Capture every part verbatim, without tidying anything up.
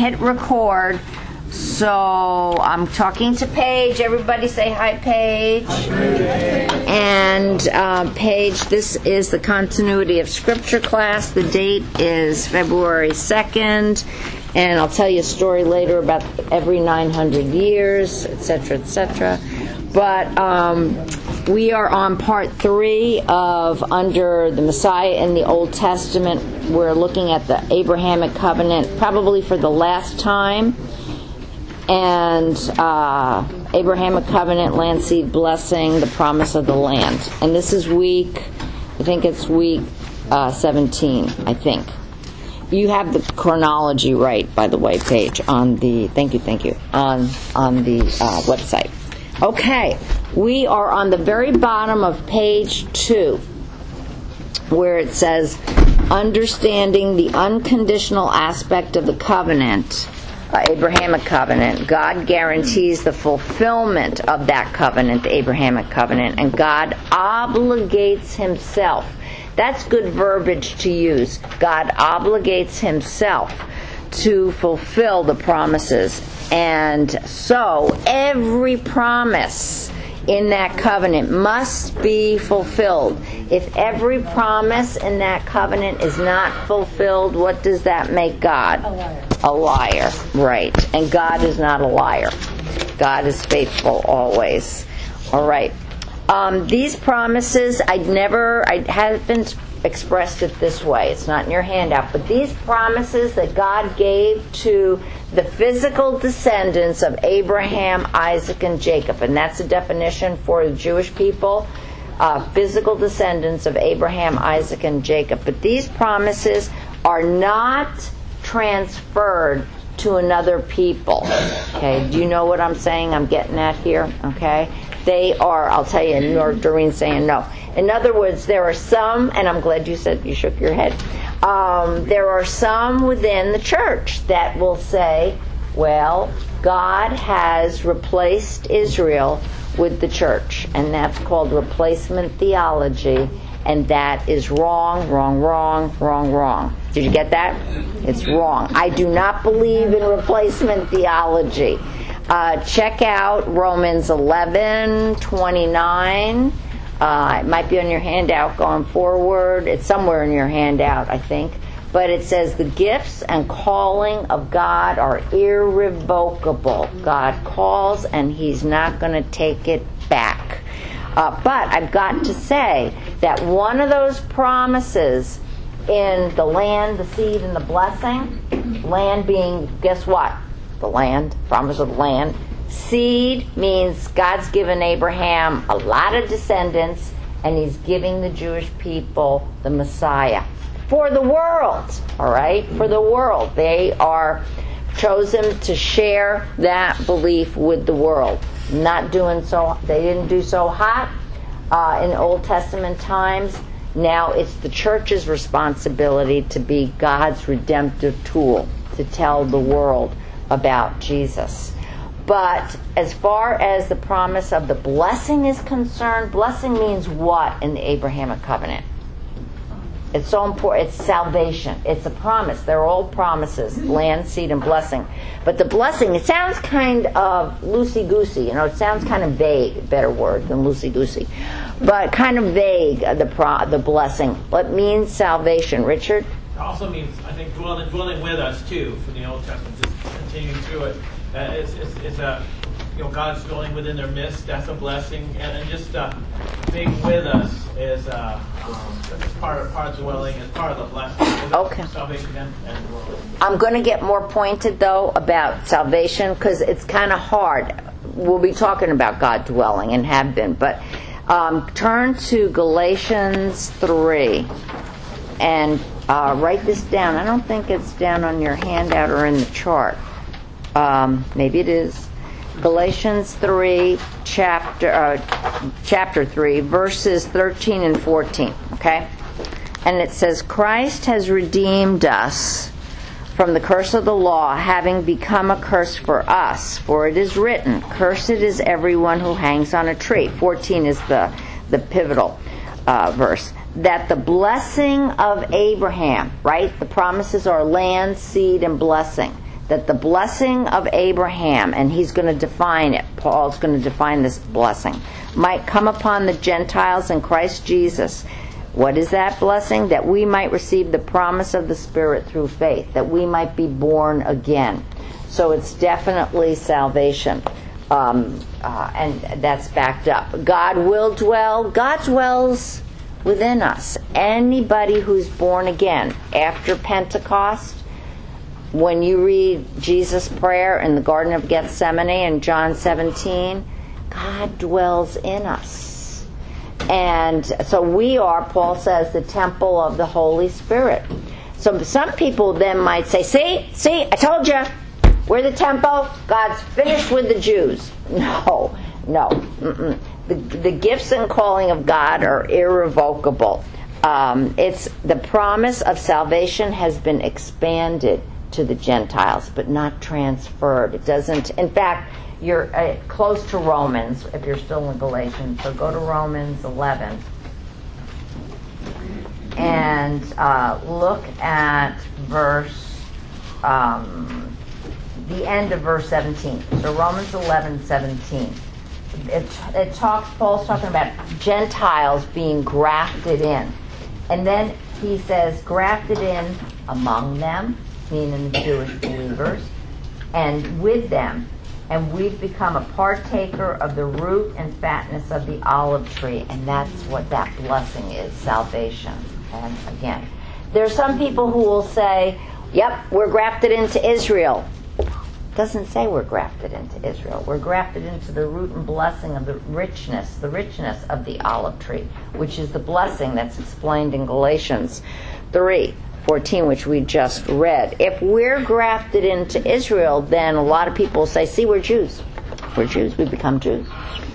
hit record. So I'm talking to Paige. Everybody say hi, Paige. And uh, Paige, this is the Continuity of Scripture class. The date is February second. And I'll tell you a story later about every nine hundred years, et cetera, et cetera. But um, we are on part three of Under the Messiah in the Old Testament. We're looking at the Abrahamic covenant probably for the last time. And uh, Abrahamic covenant, land seed blessing, the promise of the land. And this is week, I think it's week uh, seventeen, I think. You have the chronology right, by the way, Paige, on the, thank you, thank you, on, on the uh, website. Okay, we are on the very bottom of page two, where it says, understanding the unconditional aspect of the covenant, uh, Abrahamic covenant. God guarantees the fulfillment of that covenant, the Abrahamic covenant, and God obligates himself. That's good verbiage to use. God obligates himself to fulfill the promises. And so every promise in that covenant must be fulfilled. If every promise in that covenant is not fulfilled, what does that make God? A liar. A liar, right. And God is not a liar. God is faithful always. All right. Um, these promises, I'd never, I haven't expressed it this way. It's not in your handout. But these promises that God gave to the physical descendants of Abraham, Isaac, and Jacob, and that's a definition for the Jewish people, uh, physical descendants of Abraham, Isaac, and Jacob. But these promises are not transferred to another people. Okay, do you know what I'm saying? I'm getting at here. Okay, they are. I'll tell you. Nor Doreen's saying no. In other words, there are some, and I'm glad you said you shook your head. Um, there are some within the church that will say, well, God has replaced Israel with the church, and that's called replacement theology, and that is wrong, wrong, wrong, wrong, wrong. Did you get that? It's wrong. I do not believe in replacement theology. Uh, check out Romans eleven twenty-nine. Uh, it might be on your handout going forward. It's somewhere in your handout, I think. But it says the gifts and calling of God are irrevocable. God calls and he's not going to take it back. Uh, but I've got to say that one of those promises in the land, the seed, and the blessing, land being, guess what? The land, promise of the land. Seed means God's given Abraham a lot of descendants, and he's giving the Jewish people the Messiah. For the world, all right? For the world. They are chosen to share that belief with the world. Not doing so, they didn't do so hot uh, in Old Testament times. Now it's the church's responsibility to be God's redemptive tool, to tell the world about Jesus. But as far as the promise of the blessing is concerned, blessing means what in the Abrahamic covenant? It's so important. It's salvation. It's a promise. They're all promises, land, seed, and blessing. But the blessing, it sounds kind of loosey-goosey. You know, it sounds kind of vague, better word than loosey-goosey. But kind of vague, uh, the pro- the blessing. What means salvation? Richard? It also means, I think, dwelling, dwelling with us, too, from the Old Testament, just continuing through it. Uh, it's, it's, it's a, you know, God's dwelling within their midst. That's a blessing, and, and just uh, being with us is uh, um, it's part of part of dwelling, is part of the blessing. Okay. Salvation and, and dwelling. I'm going to get more pointed though about salvation because it's kind of hard. We'll be talking about God dwelling and have been, but um, turn to Galatians three and uh, write this down. I don't think it's down on your handout or in the chart. Um, maybe it is. Galatians three, chapter uh, chapter three, verses thirteen and fourteen. Okay, and it says, "Christ has redeemed us from the curse of the law, having become a curse for us. For it is written, 'Cursed is everyone who hangs on a tree.'" fourteen is the the pivotal uh, verse. "That the blessing of Abraham," right? The promises are land, seed, and blessing. that the blessing of Abraham, and he's going to define it, Paul's going to define this blessing, might come upon the Gentiles in Christ Jesus. What is that blessing? That we might receive the promise of the Spirit through faith, that we might be born again. So it's definitely salvation. Um, uh, and that's backed up. God will dwell. God dwells within us. Anybody who's born again after Pentecost, when you read Jesus' prayer in the Garden of Gethsemane in John seventeen, God dwells in us. And so we are, Paul says, the temple of the Holy Spirit. So some people then might say, see, see, I told you, we're the temple. God's finished with the Jews. No, no. Mm-mm. The, the gifts and calling of God are irrevocable. Um, it's the promise of salvation has been expanded to the Gentiles, but not transferred. It doesn't. In fact, you're uh, close to Romans if you're still in Galatians. So go to Romans eleven and uh, look at verse. Um, the end of verse seventeen. So Romans eleven seventeen. It, it talks, Paul's talking about Gentiles being grafted in. And then he says, grafted in among them, meaning the Jewish believers, and with them. And we've become a partaker of the root and fatness of the olive tree. And that's what that blessing is, salvation. And again, there are some people who will say, yep, we're grafted into Israel. Doesn't say we're grafted into Israel. We're grafted into the root and blessing of the richness, the richness of the olive tree, which is the blessing that's explained in Galatians three fourteen, which we just read. If we're grafted into Israel, then a lot of people say, see, we're Jews. We're Jews. We become Jews.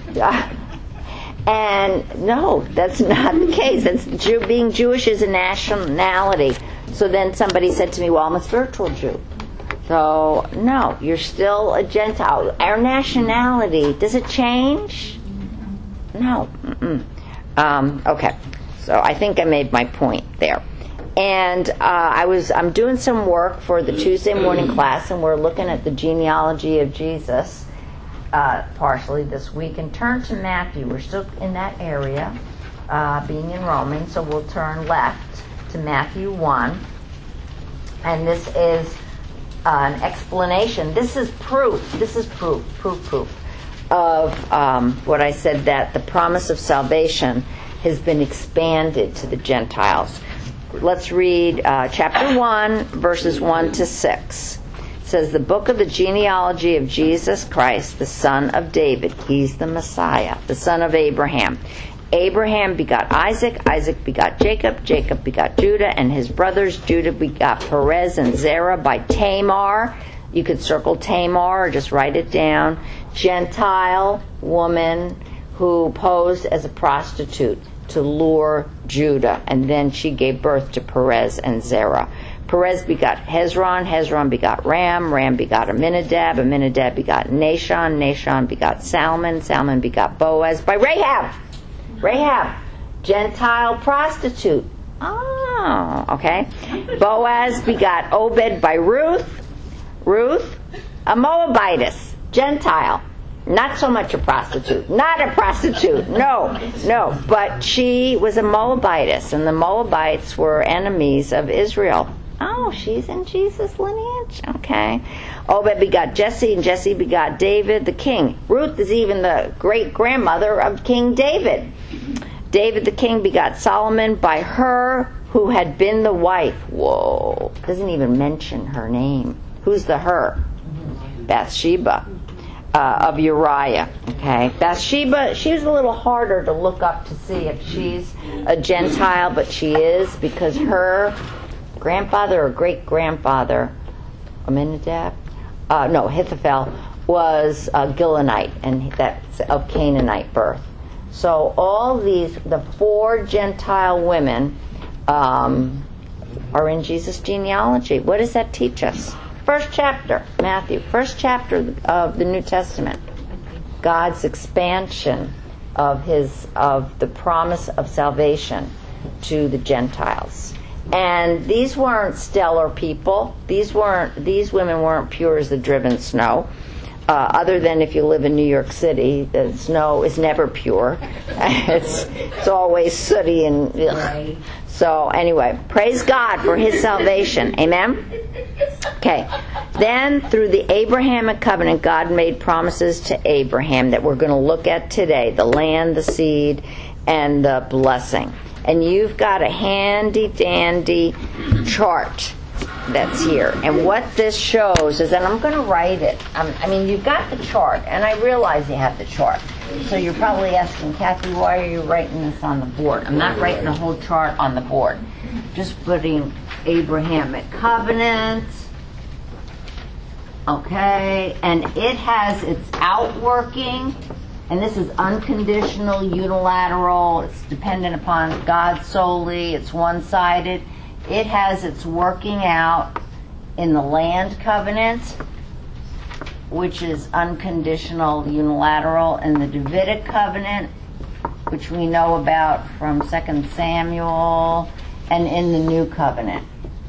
And no, that's not the case. That's Jew, being Jewish is a nationality. So then somebody said to me, well, I'm a spiritual Jew. So, no, you're still a Gentile. Our nationality, does it change? No. Mm-mm. Um, okay. So I think I made my point there. And uh, I was, I'm doing some work for the Tuesday morning class, and we're looking at the genealogy of Jesus uh, partially this week. And turn to Matthew. We're still in that area, uh, being in Romans, so we'll turn left to Matthew one. And this is Uh, an explanation. This is proof. This is proof, proof, proof of um, what I said, that the promise of salvation has been expanded to the Gentiles. Let's read uh, chapter one, verses one to six. It says, the book of the genealogy of Jesus Christ, the son of David. He's the Messiah, the son of Abraham. Abraham begot Isaac, Isaac begot Jacob, Jacob begot Judah and his brothers. Judah begot Perez and Zerah by Tamar. You could circle Tamar or just write it down. Gentile woman who posed as a prostitute to lure Judah, and then she gave birth to Perez and Zerah. Perez begot Hezron, Hezron begot Ram, Ram begot Aminadab, Aminadab begot Nahshon, Nahshon begot Salmon, Salmon begot Boaz by Rahab. Rahab, Gentile prostitute. Oh, okay. Boaz begot Obed by Ruth. Ruth, a Moabitess, Gentile. Not so much a prostitute. Not a prostitute. No, no. But she was a Moabitess, and the Moabites were enemies of Israel. Oh, she's in Jesus' lineage? Okay. Obed begot Jesse, and Jesse begot David, the king. Ruth is even the great-grandmother of King David. David the king begot Solomon by her who had been the wife. Whoa. Doesn't even mention her name. Who's the her? Bathsheba uh, of Uriah. Okay. Bathsheba, she was a little harder to look up to see if she's a Gentile, but she is, because her grandfather or great-grandfather, Aminadab, uh, no, Ahithophel, was a Gilonite, and that's of Canaanite birth. So all these, the four Gentile women um, are in Jesus' genealogy. What does that teach us? First chapter, Matthew, first chapter of the New Testament. God's expansion of his of the promise of salvation to the Gentiles. And these weren't stellar people. These weren't. These women weren't pure as the driven snow. Uh, other than if you live in New York City, the snow is never pure. it's it's always sooty and. Ugh. So anyway, praise God for His salvation. Amen? Okay. Then through the Abrahamic covenant, God made promises to Abraham that we're going to look at today. The land, the seed, and the blessing. And you've got a handy-dandy chart that's here. And what this shows is, and I'm going to write it. Um, I mean, you've got the chart, and I realize you have the chart. So you're probably asking, Kathy, why are you writing this on the board? I'm not writing the whole chart on the board. Just putting Abrahamic covenants. Okay, and it has its outworking, and this is unconditional, unilateral. It's dependent upon God solely. It's one-sided. It has its working out in the land covenant, which is unconditional, unilateral, and the Davidic covenant, which we know about from Second Samuel, and in the new covenant.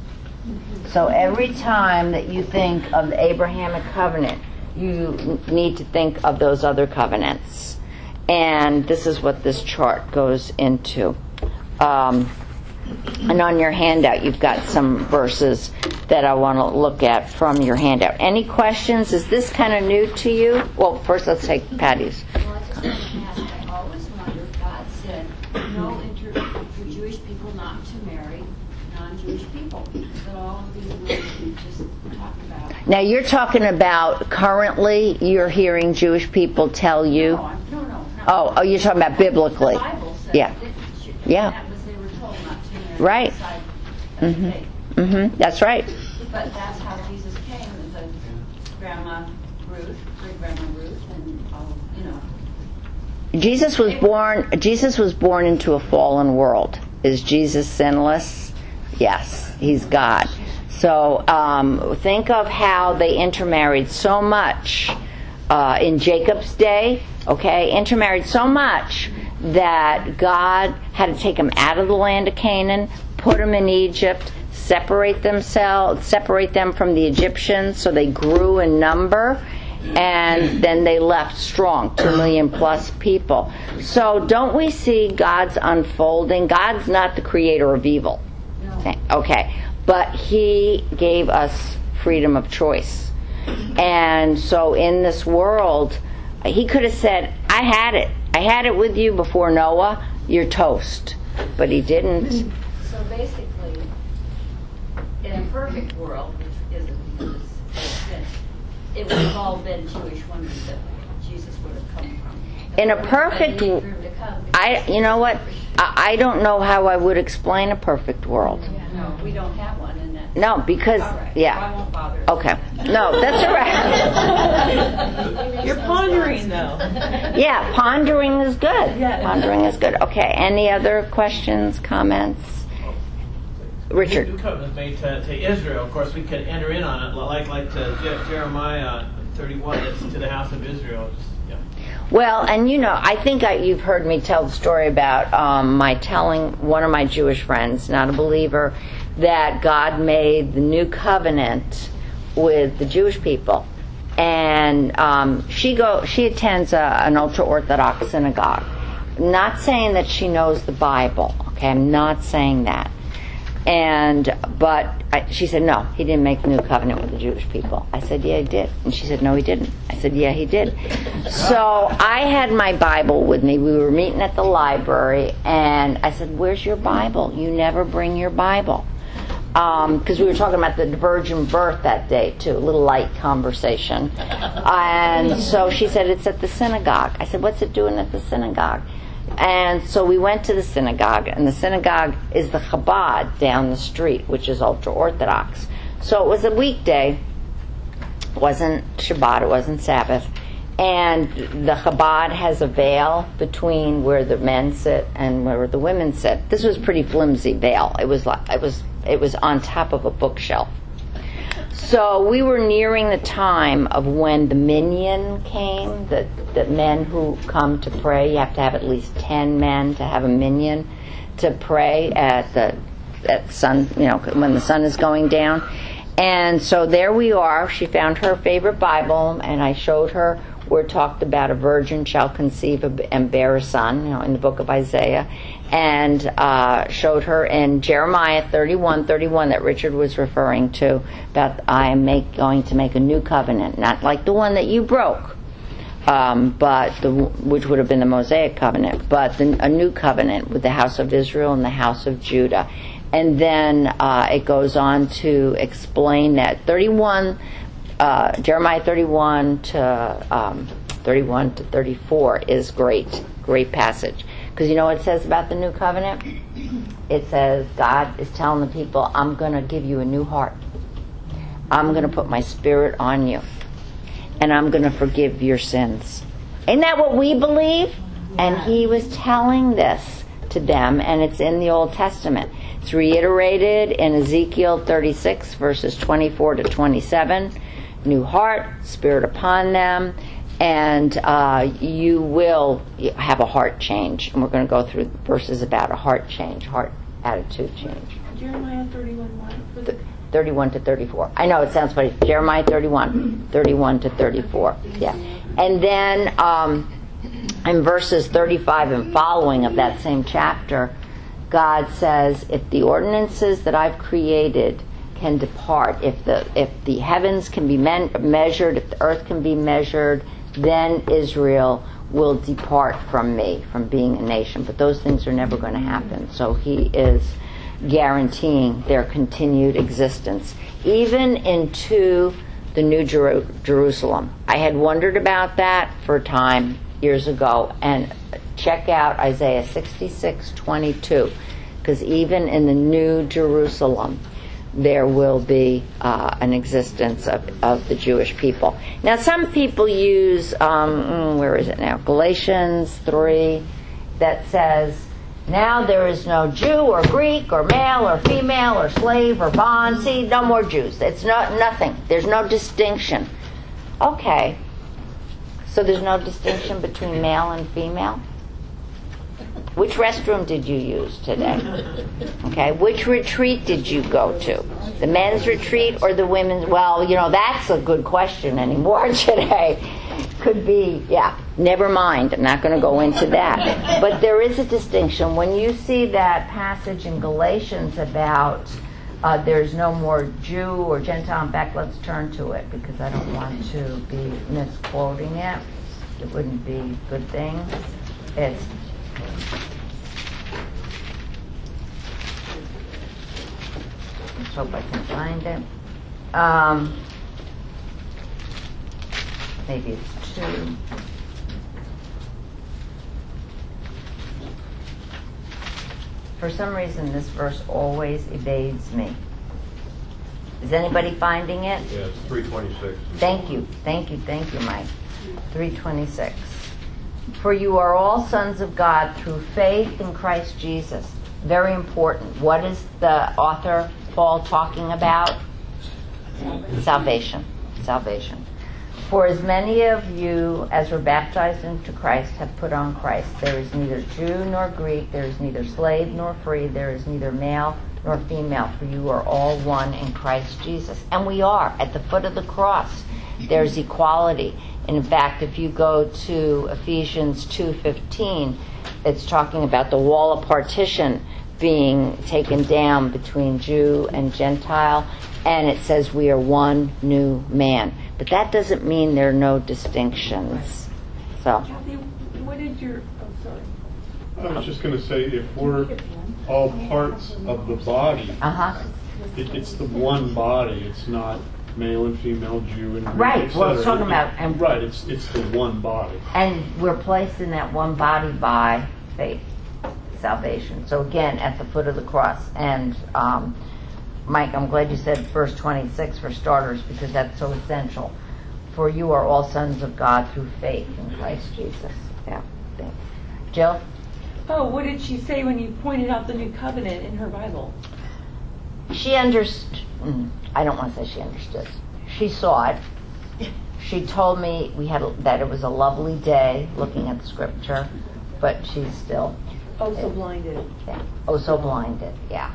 So every time that you think of the Abrahamic covenant, you need to think of those other covenants. And this is what this chart goes into. Um, and on your handout, you've got some verses that I want to look at from your handout. Any questions? Is this kind of new to you? Well, first let's take Patty's. Well, I just want to ask, I always wondered, God said, no, inter- for Jewish people not to marry non-Jewish people. But all of these words we just talked about. Now you're talking about currently you're hearing Jewish people tell you. No, I'm, no, no. no. Oh, oh, you're talking about biblically. The Bible said Yeah. that should, Yeah. that was they were told not to marry Right. outside of Mhm. the faith. Mhm. That's right. But that's how Jesus came, with the Grandma Ruth, great Grandma Ruth, and all, you know. Jesus was born. Jesus was born into a fallen world. Is Jesus sinless? Yes, He's God. So um, think of how they intermarried so much uh, in Jacob's day. Okay, intermarried so much that God had to take them out of the land of Canaan, put them in Egypt, separate themselves, separate them from the Egyptians, so they grew in number, and then they left strong, two million plus people. So don't we see God's unfolding? God's not the creator of evil. No. Okay, but He gave us freedom of choice. And so in this world, He could have said, I had it. I had it with you before Noah. You're toast. But He didn't. So basically, in a perfect world, which isn't because it's sin, it would have all been Jewish women that Jesus would have come from. In a There would have been perfect, need for him to come I, you know what? I, I don't know how I would explain a perfect world. No, we don't have one in that. No, because, All right. yeah. Well, I won't bother. Okay. No, that's all right. You're pondering, though. Yeah, pondering is good. Yeah. Pondering is good. Okay. Any other questions, comments? Richard. The new covenant was made to, to Israel. Of course, we could enter in on it, like like to Je- Jeremiah thirty-one. It's to the house of Israel. Just, yeah. Well, and you know, I think I, you've heard me tell the story about um, my telling one of my Jewish friends, not a believer, that God made the new covenant with the Jewish people, and um, she go she attends a, an ultra-Orthodox synagogue. Not saying that she knows the Bible. Okay, I'm not saying that. And but I, she said, no, He didn't make the new covenant with the Jewish people. I said, yeah, He did. And she said, no, He didn't. I said, yeah, He did. So I had my Bible with me. We were meeting at the library, and I said, where's your Bible? You never bring your Bible. Because um, we were talking about the virgin birth that day, too, a little light conversation. And so she said, it's at the synagogue. I said, what's it doing at the synagogue? And so we went to the synagogue, and the synagogue is the Chabad down the street, which is ultra-Orthodox. So it was a weekday. It wasn't Shabbat, it wasn't Sabbath. And the Chabad has a veil between where the men sit and where the women sit. This was a pretty flimsy veil. It was like, it was it was on top of a bookshelf. So we were nearing the time of when the minyan came, the, the men who come to pray. You have to have at least ten men to have a minyan to pray at the at sun, you know, when the sun is going down. And so there we are. She found her favorite Bible, and I showed her where it talked about a virgin shall conceive and bear a son, you know, in the book of Isaiah, and uh, showed her in Jeremiah thirty-one thirty-one that Richard was referring to, about I am make, going to make a new covenant, not like the one that you broke, um, but the, which would have been the Mosaic covenant, but the, a new covenant with the house of Israel and the house of Judah. And then uh, it goes on to explain that thirty-one, uh, Jeremiah thirty-one to um, thirty-one to thirty-four is great, great passage. Because you know what it says about the new covenant? It says God is telling the people, I'm going to give you a new heart. I'm going to put my spirit on you. And I'm going to forgive your sins. Isn't that what we believe? And he was telling this to them, and it's in the Old Testament. It's reiterated in Ezekiel thirty-six, verses twenty-four to twenty-seven. New heart, spirit upon them, and uh, you will have a heart change. And we're going to go through verses about a heart change, heart attitude change. Jeremiah thirty-one one. Th- thirty-one to thirty-four. I know it sounds funny. Jeremiah thirty-one, thirty-one to thirty-four. Yeah. And then um, in verses thirty-five and following of that same chapter, God says, if the ordinances that I've created can depart, if the if the heavens can be men- measured, if the earth can be measured, then Israel will depart from me, from being a nation. But those things are never going to happen. So he is guaranteeing their continued existence, even into the New Jer- Jerusalem. I had wondered about that for a time years ago, and check out Isaiah sixty-six twenty-two, because even in the New Jerusalem there will be uh, an existence of, of the Jewish people. Now some people use, um, where is it now, Galatians three, that says, now there is no Jew or Greek or male or female or slave or bond. See, no more Jews. It's not nothing. There's no distinction. Okay. So there's no distinction between male and female? Which restroom did you use today? Okay. Which retreat did you go to? The men's retreat or the women's? Well, you know, that's a good question anymore today. Could be, yeah, never mind. I'm not going to go into that. But there is a distinction. When you see that passage in Galatians about uh, there's no more Jew or Gentile, in fact, let's turn to it because I don't want to be misquoting it. It wouldn't be a good thing. It's let's hope I can find it. Um, maybe it's two. For some reason, this verse always evades me. Is anybody finding it? Yeah, it's three twenty-six. Thank you, thank you, thank you, Mike. three twenty-six. For you are all sons of God through faith in Christ Jesus. Very important. What is the author Paul talking about? Salvation. Salvation. For as many of you as were baptized into Christ have put on Christ. There is neither Jew nor Greek. There is neither slave nor free. There is neither male nor female. For you are all one in Christ Jesus. And we are. At the foot of the cross, there's equality. And in fact, if you go to Ephesians two fifteen, it's talking about the wall of partition being taken down between Jew and Gentile, and it says we are one new man. But that doesn't mean there are no distinctions. So, Kathy, what did your, oh, sorry. I was just going to say, if we're all parts of the body, uh-huh. it, it's the one body. It's not male and female, Jew and Greek, Right, et well, it's cetera. talking about- and- right, it's it's the one body. And we're placed in that one body by faith, salvation. So again, at the foot of the cross. And um, Mike, I'm glad you said verse twenty-six for starters, because that's so essential. For you are all sons of God through faith in Christ Jesus. Yeah, thanks. Jill? Oh, what did she say when you pointed out the new covenant in her Bible? She understood. I don't want to say she understood. She saw it. She told me we had that it was a lovely day looking at the scripture, but she's still Oh, so blinded. yeah. Oh, so blinded. Yeah,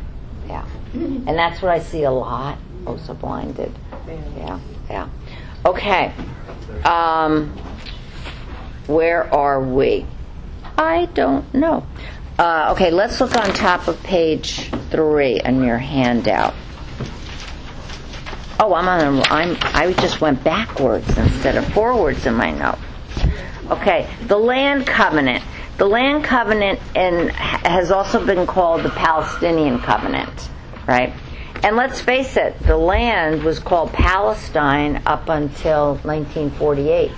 yeah. And that's what I see a lot. Oh, so blinded. Yeah, yeah. Okay. Um, where are we? I don't know. Uh, okay, let's look on top of page three in your handout. Oh, I'm on. I'm. I just went backwards instead of forwards in my note. Okay, the land covenant. The land covenant in, has also been called the Palestinian covenant, right? And let's face it, the land was called Palestine up until nineteen forty-eight.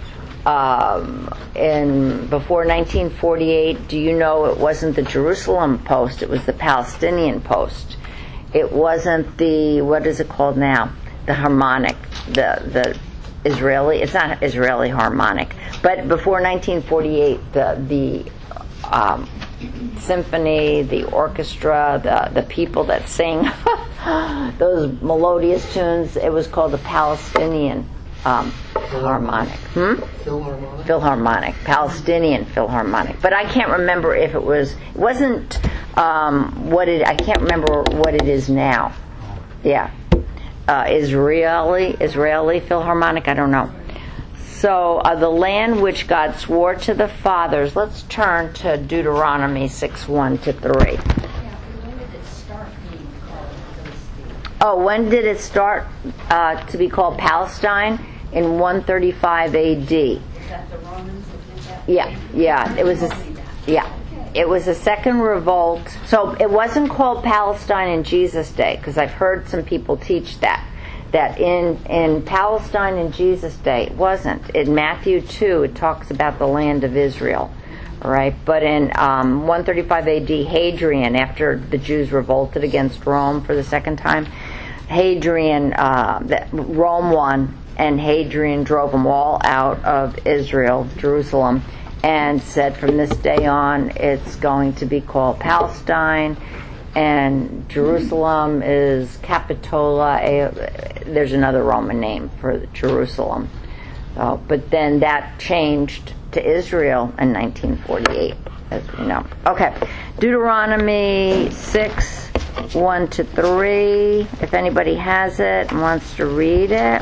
Um, and before nineteen forty-eight, do you know it wasn't the Jerusalem post, it was the Palestinian post. It wasn't the, what is it called now? The harmonic, the the Israeli, it's not Israeli harmonic. But before nineteen forty-eight, the the um, symphony, the orchestra, the, the people that sing those melodious tunes, it was called the Palestinian um, harmonic. Hmm? Philharmonic? Philharmonic. Palestinian Philharmonic. But I can't remember if it was, it wasn't um, what it, I can't remember what it is now. Yeah. Uh, Israeli, Israeli Philharmonic, I don't know. So uh, the land which God swore to the fathers, let's turn to Deuteronomy six, one to three. Yeah, but when did it start being called Philistine? Oh, when did it start uh, to be called Palestine? In one thirty-five A D. Is that the Romans that did that? Yeah, yeah. It was a, yeah. It was a second revolt. So it wasn't called Palestine in Jesus' day, because I've heard some people teach that. That in, in Palestine in Jesus' day, it wasn't. In Matthew two, it talks about the land of Israel. All right? But in um, one thirty-five A D, Hadrian, after the Jews revolted against Rome for the second time, Hadrian, uh, Rome won, and Hadrian drove them all out of Israel, Jerusalem, and said from this day on it's going to be called Palestine, and Jerusalem is Capitola. There's another Roman name for Jerusalem. Uh, but then that changed to Israel in nineteen forty-eight, as we know. Okay, Deuteronomy six, one to three. If anybody has it and wants to read it.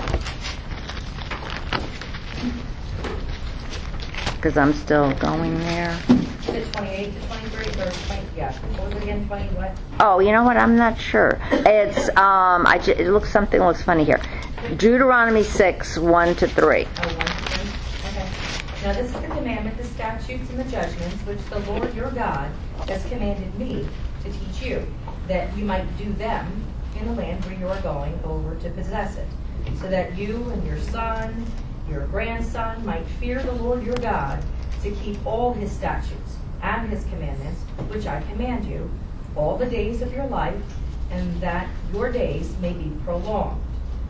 Because I'm still going there. Is it twenty-eight to twenty-three or twenty? Yeah. What was it again? twenty what? Oh, you know what? I'm not sure. It's um. I ju- it looks something looks funny here. Deuteronomy six, one to three. Oh, one to three. Okay. Now this is the commandment, the statutes, and the judgments which the Lord your God has commanded me to teach you, that you might do them in the land where you are going over to possess it, so that you and your son, your grandson might fear the Lord your God, to keep all his statutes and his commandments, which I command you, all the days of your life, and that your days may be prolonged.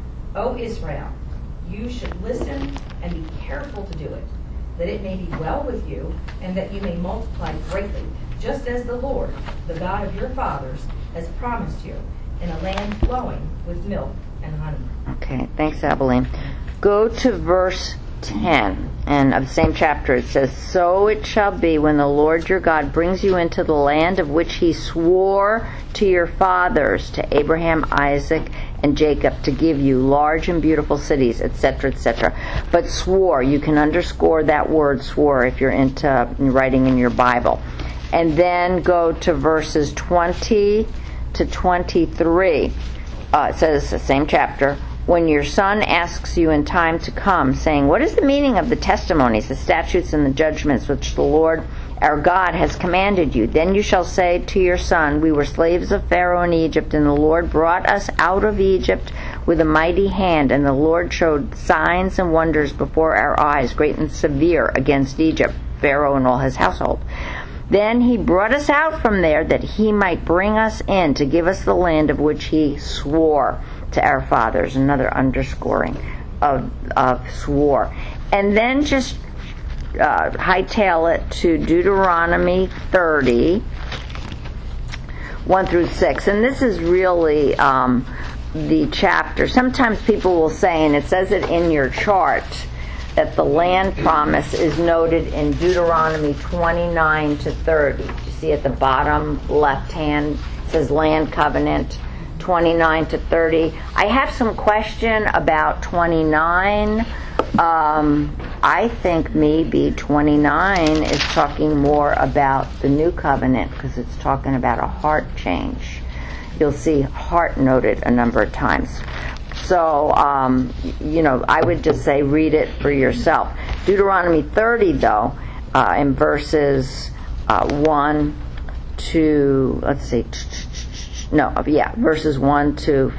O Israel, you should listen and be careful to do it, that it may be well with you, and that you may multiply greatly, just as the Lord, the God of your fathers, has promised you, in a land flowing with milk and honey. Okay, thanks, Abilene. Go to verse ten, and of the same chapter. It says, "So it shall be when the Lord your God brings you into the land of which he swore to your fathers, to Abraham, Isaac, and Jacob, to give you large and beautiful cities," et cetera, et cetera. But swore, you can underscore that word swore if you're into writing in your Bible. And then go to verses twenty to twenty-three. Uh, it says, the same chapter, "When your son asks you in time to come, saying, 'What is the meaning of the testimonies, the statutes, and the judgments which the Lord our God has commanded you?' Then you shall say to your son, 'We were slaves of Pharaoh in Egypt, and the Lord brought us out of Egypt with a mighty hand, and the Lord showed signs and wonders before our eyes, great and severe, against Egypt, Pharaoh and all his household. Then he brought us out from there, that he might bring us in to give us the land of which he swore to our fathers." Another underscoring of, of swore. And then just uh, hightail it to Deuteronomy thirty, one through six. And this is really um, the chapter. Sometimes people will say, and it says it in your chart, that the land promise is noted in Deuteronomy twenty-nine to thirty. You see at the bottom left hand, it says land covenant, twenty-nine to thirty. I have some question about twenty-nine. Um, I think maybe twenty-nine is talking more about the new covenant because it's talking about a heart change. You'll see heart noted a number of times. So, um, you know, I would just say read it for yourself. Deuteronomy thirty, though, uh, in verses uh, one to, let's see, no, yeah, verses one to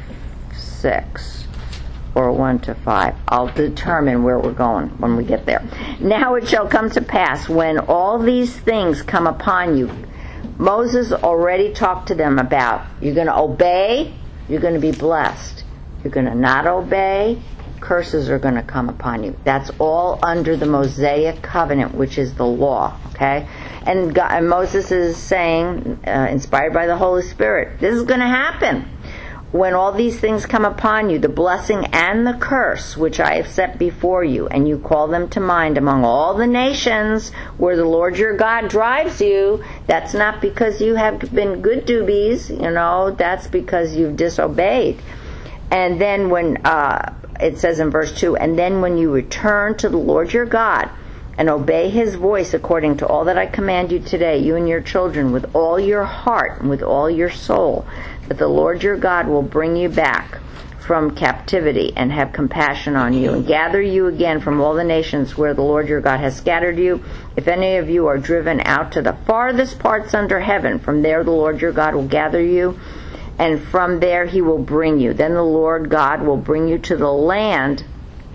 six or one to five. I'll determine where we're going when we get there. Now it shall come to pass when all these things come upon you. Moses already talked to them about you're going to obey, you're going to be blessed. You're going to not obey, curses are going to come upon you. That's all under the Mosaic covenant, which is the law. Okay, and, God, and Moses is saying, uh, inspired by the Holy Spirit, this is going to happen. When all these things come upon you, the blessing and the curse which I have set before you, and you call them to mind among all the nations where the Lord your God drives you, that's not because you have been good doobies, you know, that's because you've disobeyed. And then when, uh, it says in verse two, and then when you return to the Lord your God, and obey his voice according to all that I command you today, you and your children, with all your heart and with all your soul, that the Lord your God will bring you back from captivity and have compassion on you and gather you again from all the nations where the Lord your God has scattered you. If any of you are driven out to the farthest parts under heaven, from there the Lord your God will gather you, and from there he will bring you. Then the Lord God will bring you to the land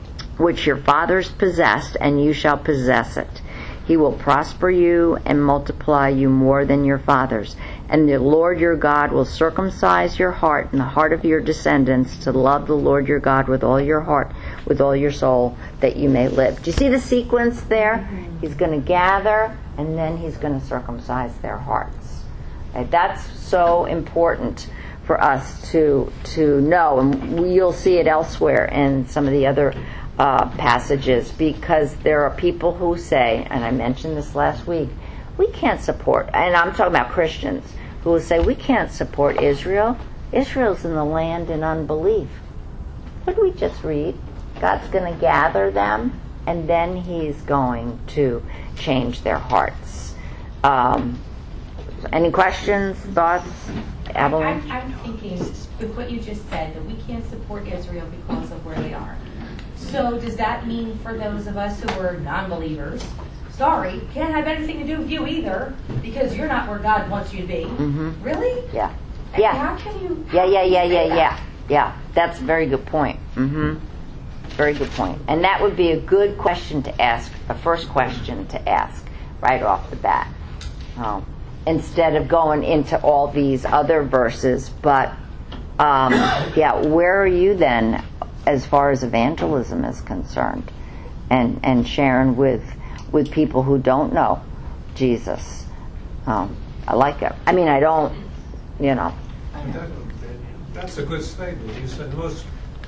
which your fathers possessed, and you shall possess it. He will prosper you and multiply you more than your fathers. And the Lord your God will circumcise your heart and the heart of your descendants to love the Lord your God with all your heart, with all your soul, that you may live. Do you see the sequence there? Mm-hmm. He's going to gather, and then he's going to circumcise their hearts. Okay, that's so important for us to to know, and you'll see it elsewhere in some of the other Uh, passages, because there are people who say, and I mentioned this last week, we can't support, and I'm talking about Christians, who will say we can't support Israel. Israel's in the land in unbelief. What did we just read? God's going to gather them, and then he's going to change their hearts. Um, any questions, thoughts, Evelyn? I'm, I'm thinking, with what you just said, that we can't support Israel because of where they are. So does that mean for those of us who are non-believers, sorry, can't have anything to do with you either, because you're not where God wants you to be? Mm-hmm. Really? Yeah. And yeah. How can you? Yeah, yeah, yeah, you yeah, say yeah, yeah. That's a very good point. Mm-hmm. Very good point. And that would be a good question to ask, a first question to ask right off the bat, um, instead of going into all these other verses. But um, yeah, where are you then, as far as evangelism is concerned, and and sharing with with people who don't know Jesus? Um, I like it. I mean, I don't, you know. That, that's a good statement. You said most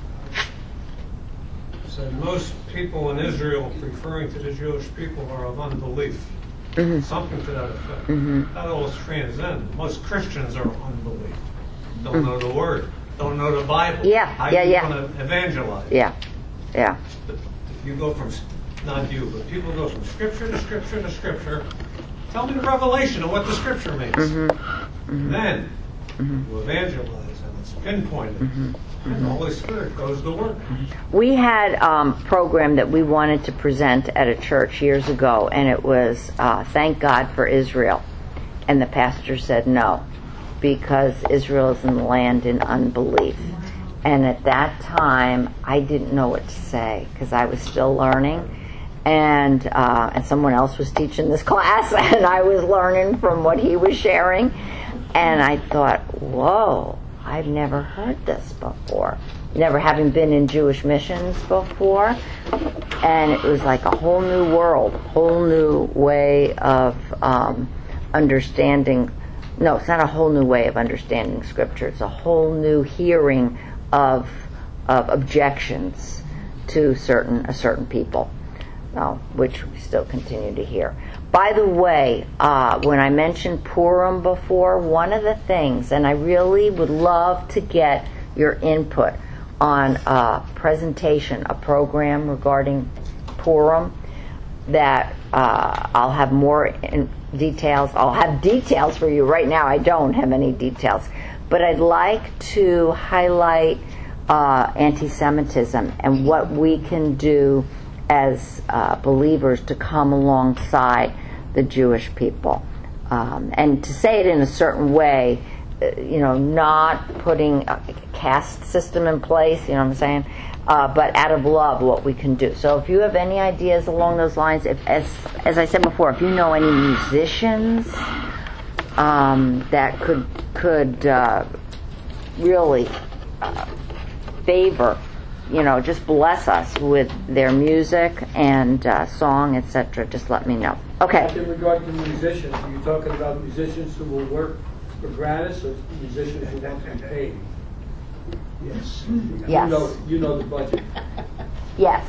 said most people in Israel, referring to the Jewish people, are of unbelief. Mm-hmm. Something to that effect. Mm-hmm. That all is transcendent. Most Christians are of unbelief. Don't mm-hmm. know the Word. Don't know the Bible. Yeah, How yeah, you yeah. want to evangelize? Yeah, yeah. You go from, not you, but people go from Scripture to Scripture to Scripture. Tell me the revelation of what the Scripture means. Mm-hmm. Mm-hmm. Then mm-hmm. you evangelize, and it's pinpointed. Mm-hmm. And the Holy Spirit goes to work. We had a um, program that we wanted to present at a church years ago, and it was uh, Thank God for Israel. And the pastor said no, because Israel is in the land in unbelief. And at that time, I didn't know what to say, because I was still learning. And uh, and someone else was teaching this class, and I was learning from what he was sharing. And I thought, whoa, I've never heard this before. Never having been in Jewish missions before. And it was like a whole new world, whole new way of um, understanding. No, it's not a whole new way of understanding Scripture. It's a whole new hearing of of objections to certain a certain people. oh, which we still continue to hear. By the way, uh, when I mentioned Purim before, one of the things, and I really would love to get your input on a presentation, a program regarding Purim, that uh, I'll have more in details. I'll have details for you. Right now I don't have any details. But I'd like to highlight uh, anti-Semitism and what we can do as uh, believers to come alongside the Jewish people. Um, and to say it in a certain way, uh, you know, not putting a caste system in place, you know what I'm saying? Uh, but out of love, what we can do. So if you have any ideas along those lines, if, as as I said before, if you know any musicians um, that could could uh, really uh, favor, you know, just bless us with their music and uh, song, et cetera, just let me know. Okay. In regard to musicians, are you talking about musicians who will work for gratis or musicians who want to be paid? Yes. Yes. You know, you know the budget. Yes.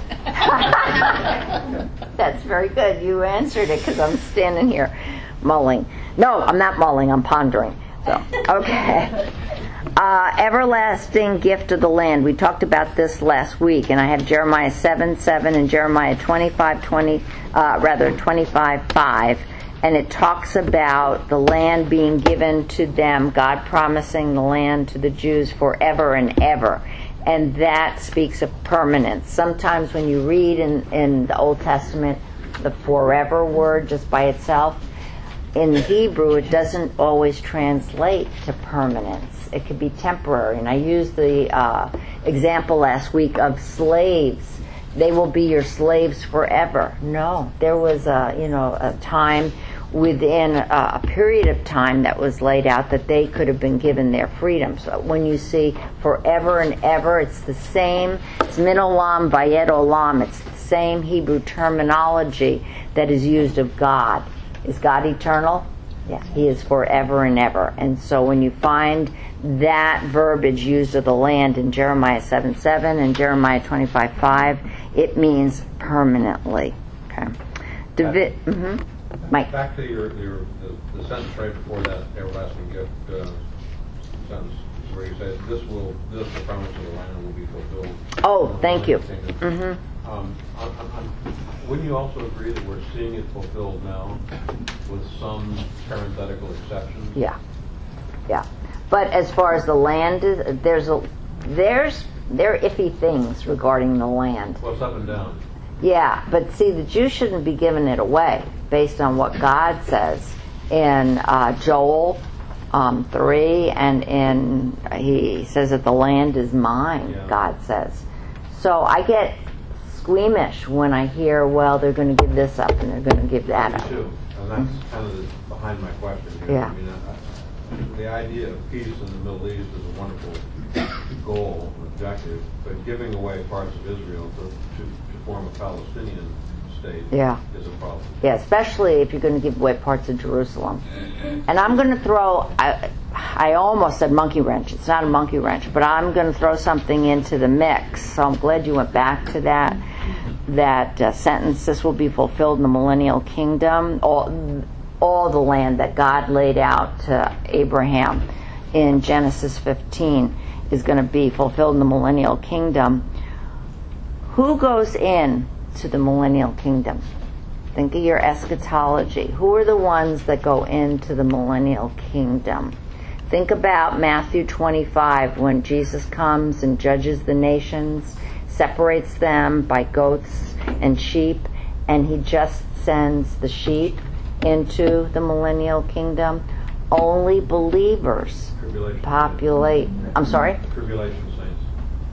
That's very good. You answered it because I'm standing here mulling. No, I'm not mulling. I'm pondering. So, okay. Uh, everlasting gift of the land. We talked about this last week, and I have Jeremiah seven seven and Jeremiah twenty-five twenty, uh, rather twenty-five five. And it talks about the land being given to them, God promising the land to the Jews forever and ever. And that speaks of permanence. Sometimes when you read in, in the Old Testament the forever word just by itself, in Hebrew it doesn't always translate to permanence. It could be temporary. And I used the uh, example last week of slaves. They will be your slaves forever. No, there was a, you know, a time within a, a period of time that was laid out that they could have been given their freedom. So when you see forever and ever, it's the same. It's min olam vayed olam. It's the same Hebrew terminology that is used of God. Is God eternal? Yes, He is forever and ever. And so when you find that verbiage used of the land in Jeremiah seven seven and Jeremiah twenty-five five, it means permanently. Okay. David, mm-hmm. Mike. Back to your, your the, the sentence right before that everlasting gift uh, sentence, where you said, "This will, this the promise of the land will be fulfilled." Oh, thank you. Mm-hmm. Um, I'm, I'm, wouldn't you also agree that we're seeing it fulfilled now, with some parenthetical exceptions? Yeah, yeah. But as far as the land is, there's a there's there are iffy things regarding the land. Well, it's up and down. Yeah, but see, the Jews shouldn't be giving it away based on what God says in uh, Joel um, three, and in he says that the land is mine. Yeah. God says. So I get squeamish when I hear, well, they're going to give this up and they're going to give that up. Me too. And that's mm-hmm. kind of the, behind my question here. Yeah. I mean, I, I, the idea of peace in the Middle East is a wonderful goal, objective, but giving away parts of Israel to, to, to form a Palestinian state yeah. is a problem. Yeah, especially if you're going to give away parts of Jerusalem. And I'm going to throw, I, I almost said monkey wrench. It's not a monkey wrench, but I'm going to throw something into the mix. So I'm glad you went back to that. That uh, sentence, this will be fulfilled in the millennial kingdom. All, all the land that God laid out to Abraham in Genesis fifteen is going to be fulfilled in the millennial kingdom. Who goes in to the millennial kingdom? Think of your eschatology. Who are the ones that go into the millennial kingdom? Think about Matthew twenty-five, when Jesus comes and judges the nations, separates them by goats and sheep, and he just sends the sheep into the millennial kingdom. Only believers populate. I'm sorry? Tribulation saints.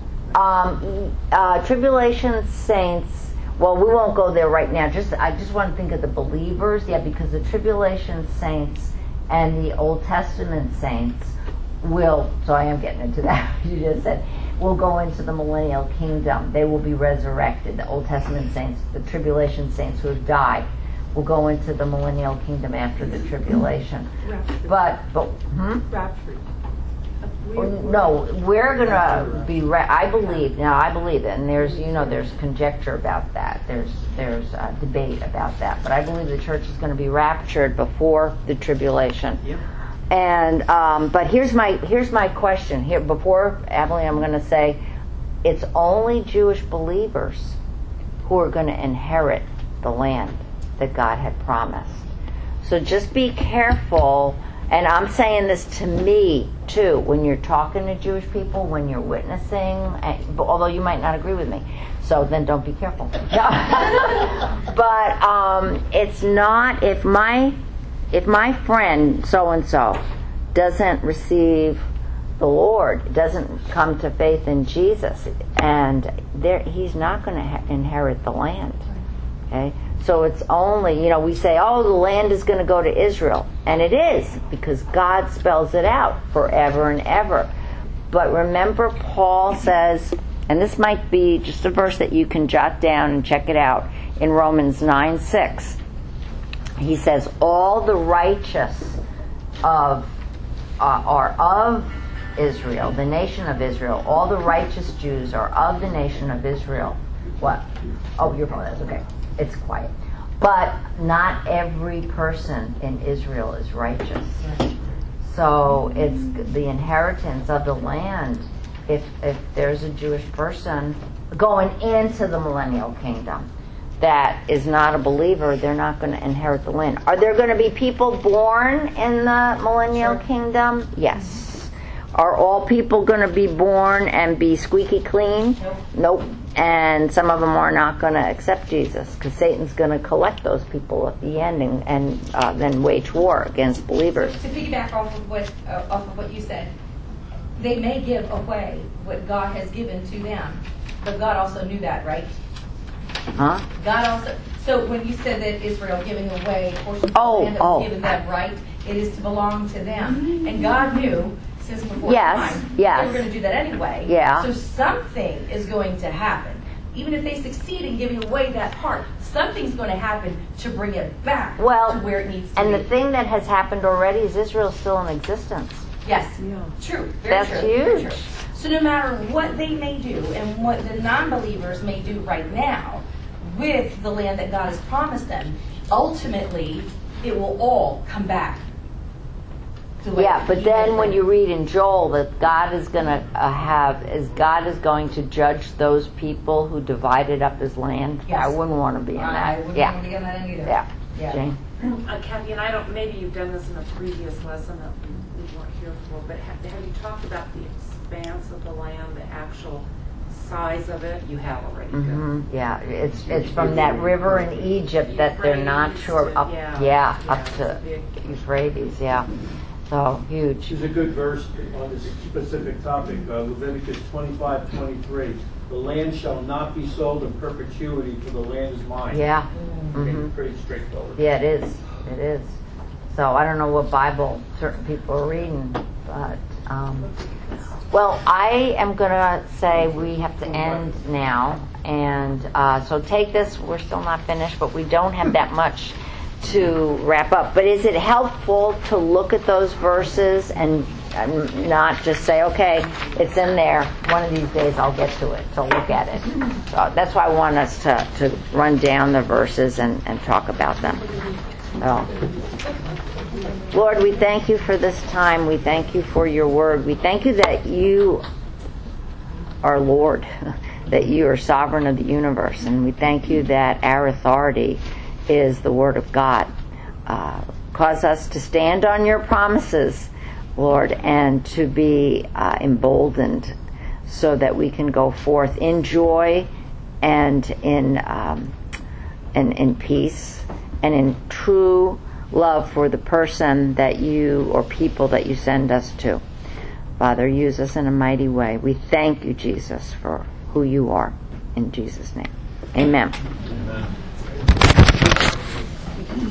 Um, uh, tribulation saints. Well, we won't go there right now. Just I just want to think of the believers. Yeah, because the tribulation saints and the Old Testament saints will. So I am getting into that. You just said will go into the millennial kingdom. They will be resurrected. The Old Testament saints, the tribulation saints who have died, will go into the millennial kingdom after the tribulation. Rapture. But, but, hmm? Rapture. No, we're gonna be. Ra- I believe now. I believe it, and there's, you know, there's conjecture about that. There's there's uh, debate about that, but I believe the church is going to be raptured before the tribulation. Yep. And um, but here's my here's my question here. Before Emily, I'm going to say, it's only Jewish believers who are going to inherit the land that God had promised. So just be careful. And I'm saying this to me, too, when you're talking to Jewish people, when you're witnessing, and, although you might not agree with me. So then don't be careful. But um, it's not, if my, if my friend so-and-so doesn't receive the Lord, doesn't come to faith in Jesus, and there, he's not going to ha- inherit the land. Okay? So it's only, you know, we say, oh, the land is going to go to Israel. And it is, because God spells it out forever and ever. But remember, Paul says, and this might be just a verse that you can jot down and check it out, in Romans nine six. He says, all the righteous of uh, are of Israel, the nation of Israel. All the righteous Jews are of the nation of Israel. What? Oh, your phone is okay. It's quiet. But not every person in Israel is righteous. So it's the inheritance of the land. If if there's a Jewish person going into the millennial kingdom that is not a believer, they're not going to inherit the land. Are there going to be people born in the millennial Sure. kingdom? Yes. Are all people going to be born and be squeaky clean? Nope. Nope. And some of them are not going to accept Jesus, because Satan's going to collect those people at the end and, and uh, then wage war against believers. To piggyback off of what uh, off of what you said, they may give away what God has given to them, but God also knew that, right? Huh? God also. So when you said that Israel giving away portions Oh, of the land that oh. was given them, right? It is to belong to them, and God knew since before Yes, time yes. they were going to do that anyway. Yeah. So something is going to happen. Even if they succeed in giving away that part, something's going to happen to bring it back Well, to where it needs to and be. the thing that has happened already is Israel's still in existence. Yes, Yeah. true. Very That's true. Very huge. true. So no matter what they may do and what the non-believers may do right now with the land that God has promised them, ultimately it will all come back. to what Yeah, but He then has when done. you read in Joel that God is going to uh, have, is God is going to judge those people who divided up His land. Yes. I wouldn't want to be in that. I wouldn't yeah. want to be in that either. Yeah. Yeah. Jane. Uh, Kathy, and I don't, maybe you've done this in a previous lesson that we we weren't here for, but have, have you talked about the expanse of the land, the actual size of it? You have already. good. hmm Yeah, it's it's from that river in Egypt that they're not Euphrates sure to- up. yeah, Yeah, yeah, up it's to a big- Euphrates. Yeah, so huge. This is a good verse on this specific topic, uh, Leviticus twenty-five twenty-three. The land shall not be sold in perpetuity, for the land is mine. Yeah. Okay, hmm pretty straightforward. Yeah, it is. It is. So I don't know what Bible certain people are reading, but um, well, I am going to say we have to end now, and uh, so take this. We're still not finished, but we don't have that much to wrap up. But is it helpful to look at those verses and, and not just say, okay, it's in there. One of these days I'll get to it. So look at it. So that's why I want us to, to run down the verses and, and talk about them. So. Lord, we thank you for this time. We thank you for your word. We thank you that you are Lord, that you are sovereign of the universe. And we thank you that our authority is the word of God. Uh, cause us to stand on your promises, Lord, and to be uh, emboldened so that we can go forth in joy and in, um, and in peace and in true love for the person that you or people that you send us to. Father, use us in a mighty way. We thank you, Jesus, for who you are. In Jesus' name. Amen. Amen.